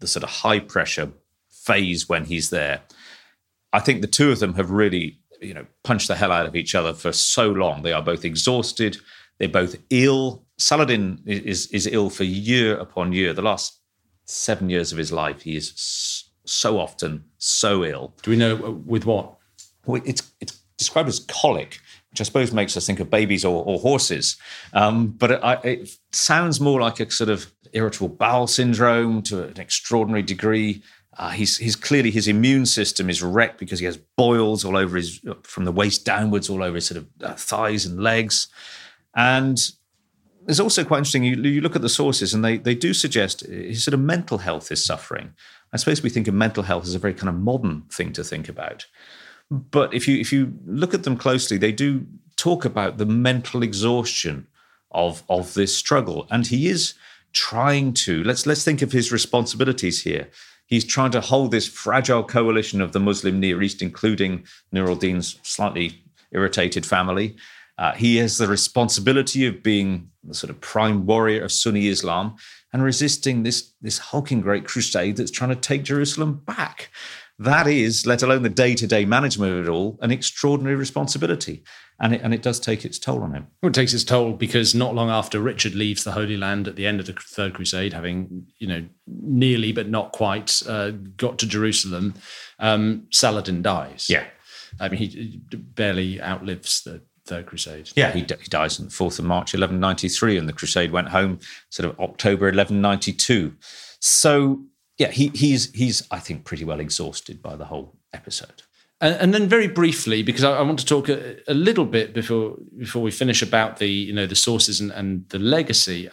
the sort of high pressure phase when he's there. I think the two of them have really, punched the hell out of each other for so long. They are both exhausted. They're both ill. Saladin is ill for year upon year. The last 7 years of his life, he is so often so ill. Do we know with what? Well, it's described as colic, which I suppose makes us think of babies or horses. But it sounds more like a sort of irritable bowel syndrome to an extraordinary degree. He's clearly, his immune system is wrecked because he has boils all over from the waist downwards, all over his sort of thighs and legs. And it's also quite interesting, you look at the sources and they do suggest his sort of mental health is suffering. I suppose we think of mental health as a very kind of modern thing to think about. But if you look at them closely, they do talk about the mental exhaustion of this struggle. And he is trying to, let's think of his responsibilities here. He's trying to hold this fragile coalition of the Muslim Near East, including Nur al-Din's slightly irritated family. He has the responsibility of being the sort of prime warrior of Sunni Islam and resisting this hulking great crusade that's trying to take Jerusalem back. That is, let alone the day-to-day management of it all, an extraordinary responsibility. And it does take its toll on him. Well, it takes its toll because not long after Richard leaves the Holy Land at the end of the Third Crusade, having, nearly but not quite got to Jerusalem, Saladin dies. Yeah. I mean, he barely outlives the Third Crusade. Yeah, he dies on the 4th of March, 1193, and the crusade went home sort of October 1192. So, yeah, he's I think, pretty well exhausted by the whole episode. And then very briefly, because I want to talk a little bit before we finish about the sources and the legacy.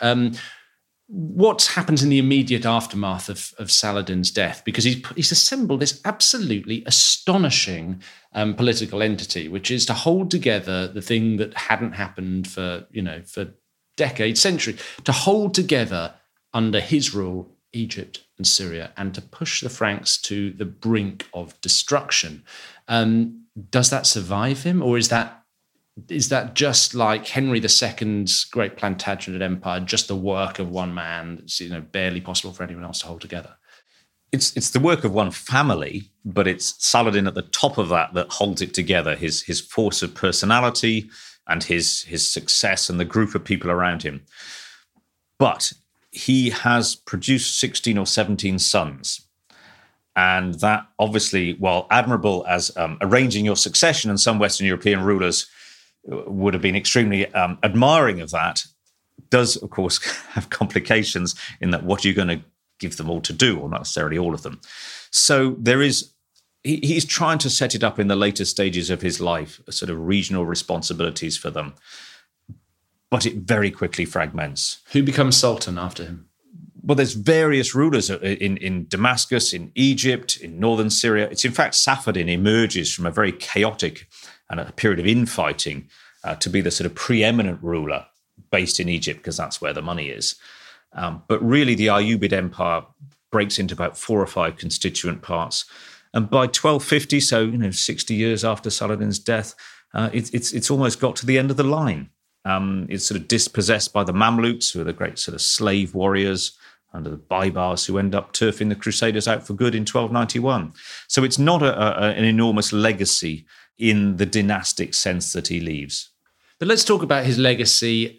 What happens in the immediate aftermath of Saladin's death? Because he's assembled this absolutely astonishing political entity, which is to hold together the thing that hadn't happened for decades, centuries, to hold together under his rule Egypt and Syria, and to push the Franks to the brink of destruction. Does that survive him, or is that just like Henry II's great Plantagenet Empire, just the work of one man that's barely possible for anyone else to hold together? It's the work of one family, but it's Saladin at the top of that holds it together. His force of personality and his success and the group of people around him. But he has produced 16 or 17 sons. And that obviously, while admirable as arranging your succession, and some Western European rulers would have been extremely admiring of that, does, of course, have complications in that what are you going to give them all to do, or not necessarily all of them. So he's trying to set it up in the later stages of his life, sort of regional responsibilities for them. But it very quickly fragments. Who becomes Sultan after him? Well, there's various rulers in Damascus, in Egypt, in northern Syria. It's in fact Safaddin emerges from a very chaotic and a period of infighting to be the sort of preeminent ruler based in Egypt, because that's where the money is. But really the Ayyubid Empire breaks into about 4 or 5 constituent parts. And by 1250, so 60 years after Saladin's death, it's almost got to the end of the line. It's sort of dispossessed by the Mamluks, who are the great sort of slave warriors under the Baibars, who end up turfing the Crusaders out for good in 1291. So it's not an enormous legacy in the dynastic sense that he leaves. But let's talk about his legacy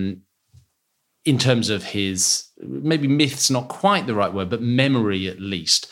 in terms of his, maybe myth's not quite the right word, but memory at least.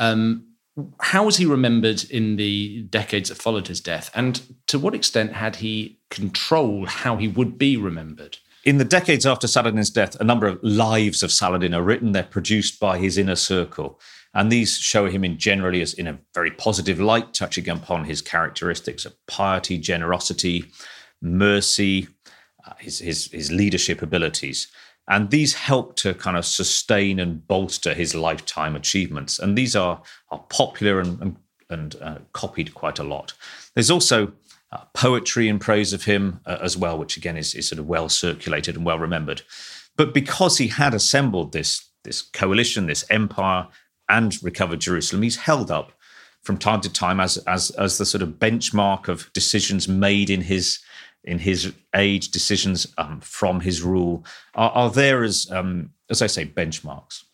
How was he remembered in the decades that followed his death? And to what extent had he controlled how he would be remembered? In the decades after Saladin's death, a number of lives of Saladin are written. They're produced by his inner circle. And these show him generally as in a very positive light, touching upon his characteristics of piety, generosity, mercy, his leadership abilities. And these help to kind of sustain and bolster his lifetime achievements. And these are popular and copied quite a lot. There's also poetry in praise of him as well, which again is sort of well circulated and well remembered. But because he had assembled this coalition, this empire, and recovered Jerusalem, he's held up from time to time as the sort of benchmark of decisions made in his age, decisions from his rule are there as I say, benchmarks.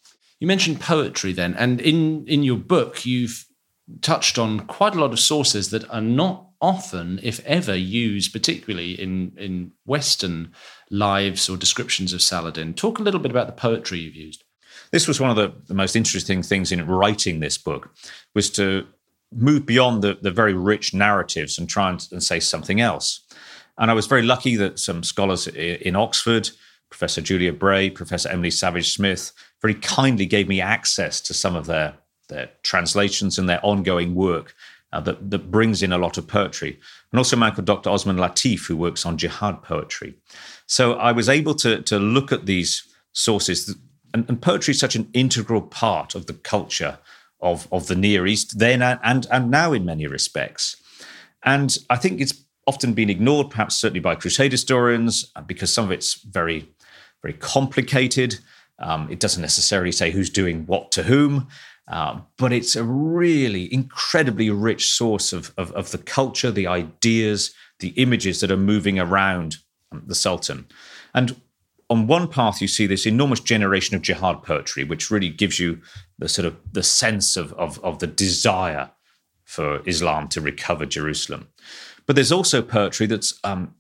You mentioned poetry then, and in your book, you've touched on quite a lot of sources that are not often, if ever, used, particularly in Western lives or descriptions of Saladin. Talk a little bit about the poetry you've used. This was one of the most interesting things in writing this book, was to move beyond the very rich narratives and try and say something else. And I was very lucky that some scholars in Oxford, Professor Julia Bray, Professor Emily Savage-Smith, very kindly gave me access to some of their translations and their ongoing work that brings in a lot of poetry. And also a man called Dr. Osman Latif, who works on jihad poetry. So I was able to look at these sources, and poetry is such an integral part of the culture of the Near East then and now in many respects. And I think it's often been ignored, perhaps certainly by Crusade historians, because some of it's very, very complicated. It doesn't necessarily say who's doing what to whom, but it's a really incredibly rich source of the culture, the ideas, the images that are moving around the Sultan. And on one path, you see this enormous generation of jihad poetry, which really gives you the sort of the sense of the desire for Islam to recover Jerusalem. But there's also poetry that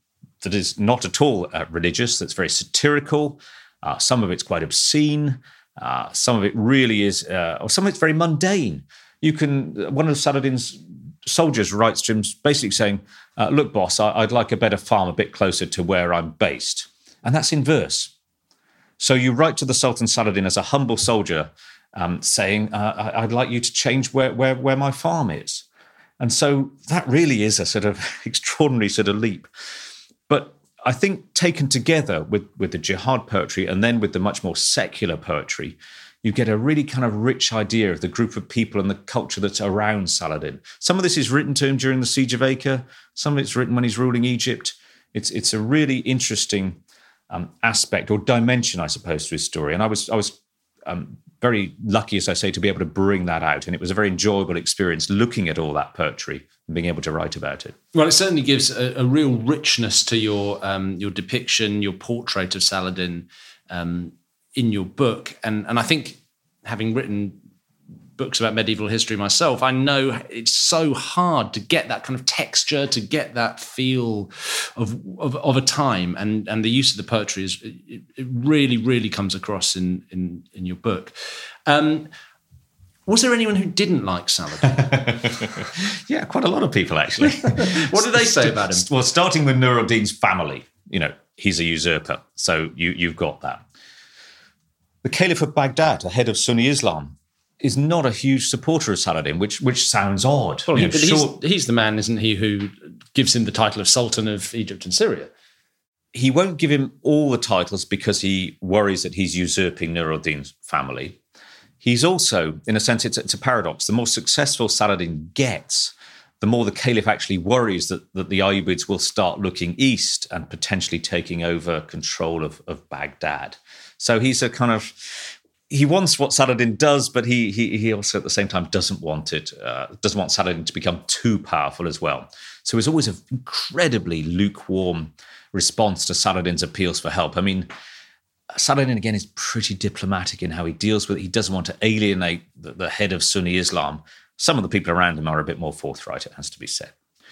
is not at all religious, that's very satirical. Some of it's quite obscene. Some of it really is, or some of it's very mundane. One of Saladin's soldiers writes to him basically saying, look, boss, I'd like a better farm a bit closer to where I'm based. And that's in verse. So you write to the Sultan Saladin as a humble soldier saying, I'd like you to change where my farm is. And so that really is a sort of extraordinary sort of leap. But I think taken together with the jihad poetry and then with the much more secular poetry, you get a really kind of rich idea of the group of people and the culture that's around Saladin. Some of this is written to him during the Siege of Acre. Some of it's written when he's ruling Egypt. It's a really interesting aspect or dimension, I suppose, to his story. And I was very lucky, as I say, to be able to bring that out. And it was a very enjoyable experience looking at all that poetry and being able to write about it. Well, it certainly gives a real richness to your depiction, your portrait of Saladin in your book. And I think, having written books about medieval history myself, I know it's so hard to get that kind of texture, to get that feel of a time, and the use of the poetry it really, really comes across in your book. Was there anyone who didn't like Saladin? Yeah, quite a lot of people, actually. What did they say about him? Well, starting with Nur al-Din's family, he's a usurper, so you've got that. The Caliph of Baghdad, a head of Sunni Islam, is not a huge supporter of Saladin, which sounds odd. Well, he's the man, isn't he, who gives him the title of Sultan of Egypt and Syria? He won't give him all the titles because he worries that he's usurping Nur al-Din's family. He's also, in a sense, it's a paradox. The more successful Saladin gets, the more the Caliph actually worries that the Ayyubids will start looking east and potentially taking over control of Baghdad. So he's a kind of... He wants what Saladin does, but he also at the same time doesn't want Saladin to become too powerful as well. So it's always an incredibly lukewarm response to Saladin's appeals for help. I mean, Saladin, again, is pretty diplomatic in how he deals with it. He doesn't want to alienate the head of Sunni Islam. Some of the people around him are a bit more forthright, it has to be said.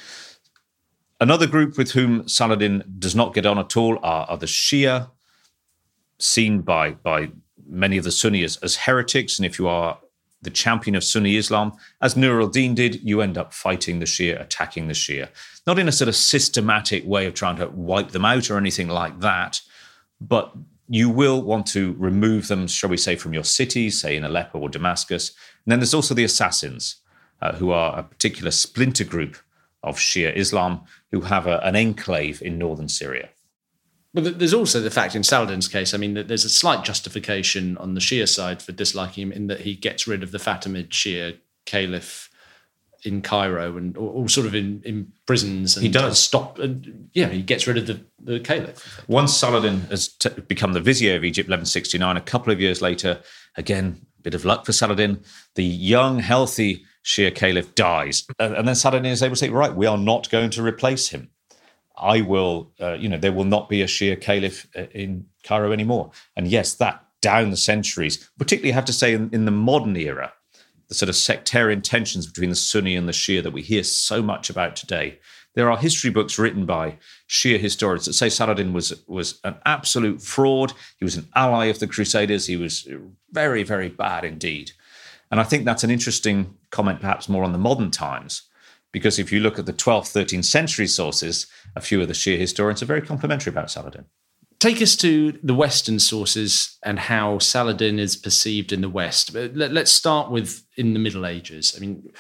Another group with whom Saladin does not get on at all are the Shia, seen by many of the Sunnis as heretics. And if you are the champion of Sunni Islam, as Nur al-Din did, you end up fighting the Shia, attacking the Shia. Not in a sort of systematic way of trying to wipe them out or anything like that, but you will want to remove them, shall we say, from your cities, say in Aleppo or Damascus. And then there's also the assassins, who are a particular splinter group of Shia Islam who have an enclave in northern Syria. But there's also the fact in Saladin's case, I mean, that there's a slight justification on the Shia side for disliking him in that he gets rid of the Fatimid Shia caliph in Cairo and all sort of in prisons. And he does. He gets rid of the caliph. Once Saladin has become the vizier of Egypt, 1169, a couple of years later, again, a bit of luck for Saladin, the young, healthy Shia caliph dies. And then Saladin is able to say, right, we are not going to replace him. I will, there will not be a Shia caliph in Cairo anymore. And yes, that down the centuries, particularly I have to say in the modern era, the sort of sectarian tensions between the Sunni and the Shia that we hear so much about today. There are history books written by Shia historians that say Saladin was an absolute fraud. He was an ally of the Crusaders. He was very, very bad indeed. And I think that's an interesting comment, perhaps more on the modern times, because if you look at the 12th, 13th century sources, a few of the Shia historians are very complimentary about Saladin. Take us to the Western sources and how Saladin is perceived in the West. Let's start with in the Middle Ages. I mean,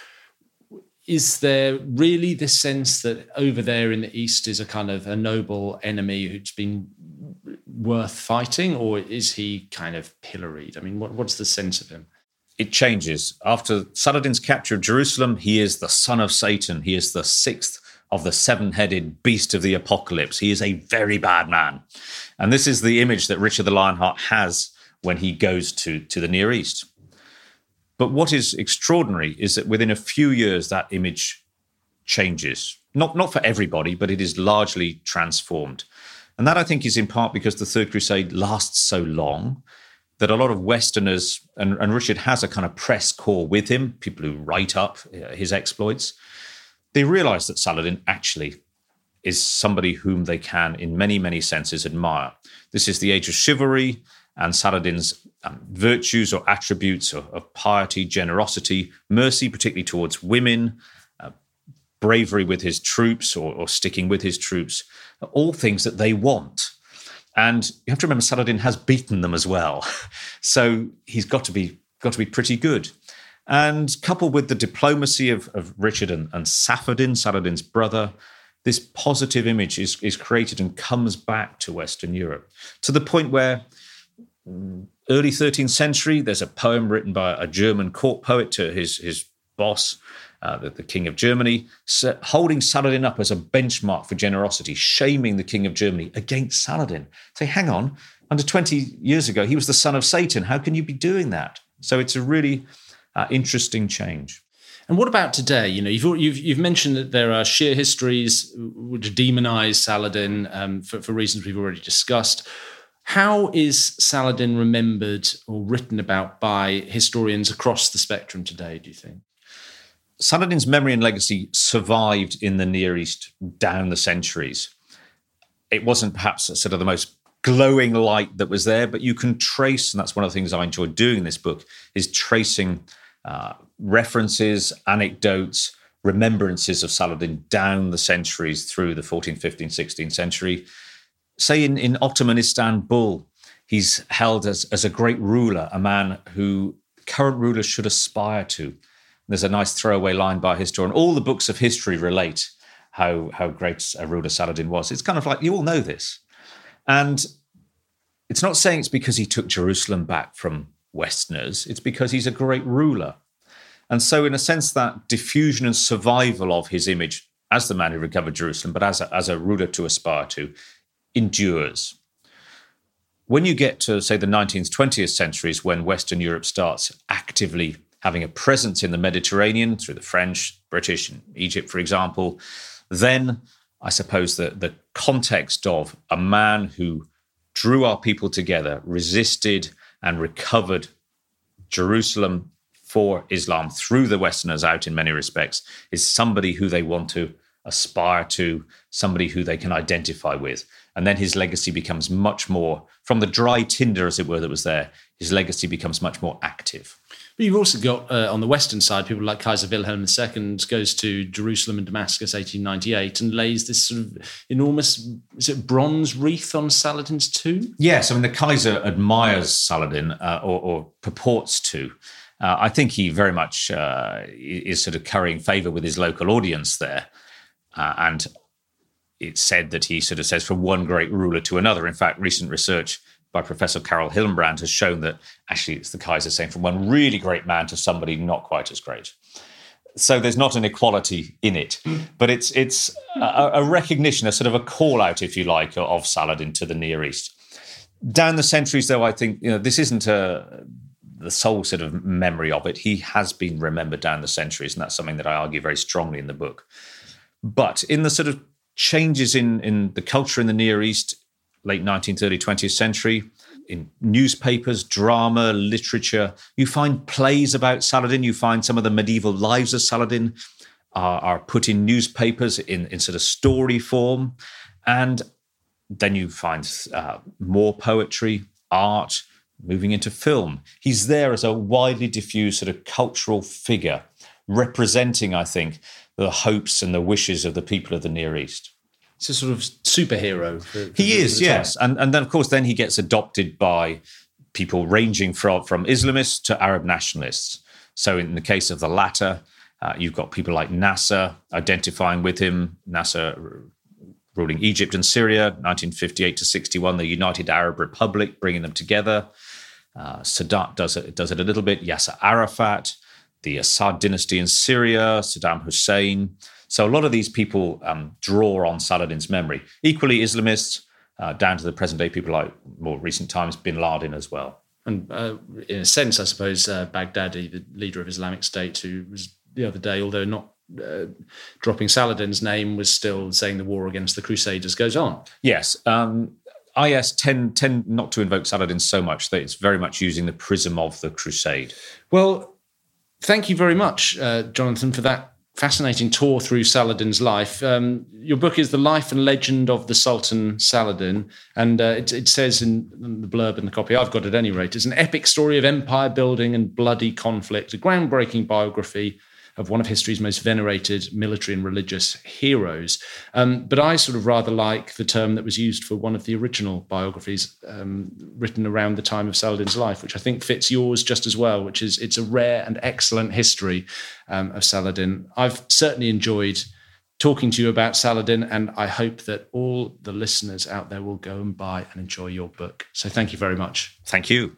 is there really this sense that over there in the East is a kind of a noble enemy who's been worth fighting, or is he kind of pilloried? I mean, what's the sense of him? It changes. After Saladin's capture of Jerusalem, he is the son of Satan. He is the sixth of the seven-headed beast of the apocalypse. He is a very bad man. And this is the image that Richard the Lionheart has when he goes to the Near East. But what is extraordinary is that within a few years, that image changes. Not for everybody, but it is largely transformed. And that, I think, is in part because the Third Crusade lasts so long that a lot of Westerners, and Richard has a kind of press corps with him, people who write up his exploits, they realize that Saladin actually is somebody whom they can, in many, many senses, admire. This is the age of chivalry, and Saladin's virtues or attributes of piety, generosity, mercy, particularly towards women, bravery with his troops or sticking with his troops, are all things that they want. And you have to remember Saladin has beaten them as well. So he's got to be pretty good. And coupled with the diplomacy of Richard and Safaddin, Saladin's brother, this positive image is created and comes back to Western Europe to the point where early 13th century, there's a poem written by a German court poet to his boss, the King of Germany, holding Saladin up as a benchmark for generosity, shaming the King of Germany against Saladin. Say, hang on, under 20 years ago, he was the son of Satan. How can you be doing that? So it's a really interesting change. And what about today? You know, you've mentioned that there are Shia histories which demonize Saladin for reasons we've already discussed. How is Saladin remembered or written about by historians across the spectrum today, do you think? Saladin's memory and legacy survived in the Near East down the centuries. It wasn't perhaps sort of the most glowing light that was there, but you can trace, and that's one of the things I enjoyed doing in this book, is tracing references, anecdotes, remembrances of Saladin down the centuries through the 14th, 15th, 16th century. Say in Ottoman Istanbul, he's held as a great ruler, a man who current rulers should aspire to. There's a nice throwaway line by a historian. All the books of history relate how great a ruler Saladin was. It's kind of like, you all know this. And it's not saying it's because he took Jerusalem back from Westerners. It's because he's a great ruler. And so in a sense, that diffusion and survival of his image as the man who recovered Jerusalem, but as a ruler to aspire to, endures. When you get to, say, the 19th, 20th centuries, when Western Europe starts actively having a presence in the Mediterranean through the French, British, and Egypt, for example, then I suppose the context of a man who drew our people together, resisted and recovered Jerusalem for Islam through the Westerners out in many respects, is somebody who they want to aspire to, somebody who they can identify with. And then his legacy becomes much more, from the dry tinder, as it were, that was there, his legacy becomes much more active. But you've also got, on the Western side, people like Kaiser Wilhelm II goes to Jerusalem and Damascus 1898 and lays this sort of enormous, is it bronze wreath on Saladin's tomb? Yes, I mean, the Kaiser admires Saladin, or purports to. I think he very much is sort of currying favour with his local audience there. And it's said that he sort of says from one great ruler to another. In fact, recent research by Professor Carol Hillenbrand has shown that actually it's the Kaiser saying from one really great man to somebody not quite as great. So there's not an equality in it, but it's a recognition, a sort of a call out, if you like, of Saladin to the Near East. Down the centuries, though, I think this isn't the sole sort of memory of it. He has been remembered down the centuries, and that's something that I argue very strongly in the book. But in the sort of changes in the culture in the Near East, late 19th, early 20th century, in newspapers, drama, literature. You find plays about Saladin. You find some of the medieval lives of Saladin are put in newspapers in sort of story form. And then you find more poetry, art, moving into film. He's there as a widely diffused sort of cultural figure, representing, I think, the hopes and the wishes of the people of the Near East. It's a sort of superhero. He is, yes. And then, of course, then he gets adopted by people ranging from Islamists to Arab nationalists. So in the case of the latter, you've got people like Nasser identifying with him, Nasser ruling Egypt and Syria, 1958 to 61, the United Arab Republic, bringing them together. Sadat does it a little bit, Yasser Arafat, the Assad dynasty in Syria, Saddam Hussein. So a lot of these people draw on Saladin's memory. Equally Islamists, down to the present day people like, more recent times, bin Laden as well. And in a sense, I suppose, Baghdadi, the leader of Islamic State, who was the other day, although not dropping Saladin's name, was still saying the war against the Crusaders goes on. Yes. IS tend not to invoke Saladin so much that it's very much using the prism of the crusade. Well, thank you very much, Jonathan, for that fascinating tour through Saladin's life. Your book is The Life and Legend of the Sultan Saladin, and it says in the blurb in the copy, I've got at any rate, it's an epic story of empire building and bloody conflict, a groundbreaking biography of one of history's most venerated military and religious heroes. But I sort of rather like the term that was used for one of the original biographies written around the time of Saladin's life, which I think fits yours just as well, which is it's a rare and excellent history of Saladin. I've certainly enjoyed talking to you about Saladin, and I hope that all the listeners out there will go and buy and enjoy your book. So thank you very much. Thank you.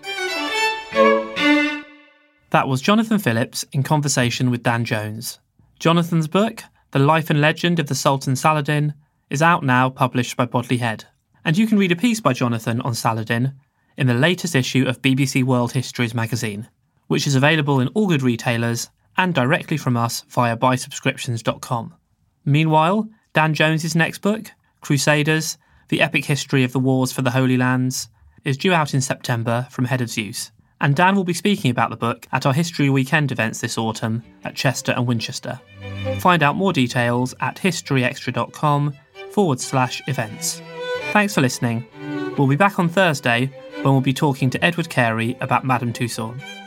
That was Jonathan Phillips in conversation with Dan Jones. Jonathan's book, The Life and Legend of the Sultan Saladin, is out now, published by Bodley Head. And you can read a piece by Jonathan on Saladin in the latest issue of BBC World Histories magazine, which is available in all good retailers and directly from us via buysubscriptions.com. Meanwhile, Dan Jones's next book, Crusaders, The Epic History of the Wars for the Holy Lands, is due out in September from Head of Zeus. And Dan will be speaking about the book at our History Weekend events this autumn at Chester and Winchester. Find out more details at historyextra.com/events. Thanks for listening. We'll be back on Thursday when we'll be talking to Edward Carey about Madame Tussauds.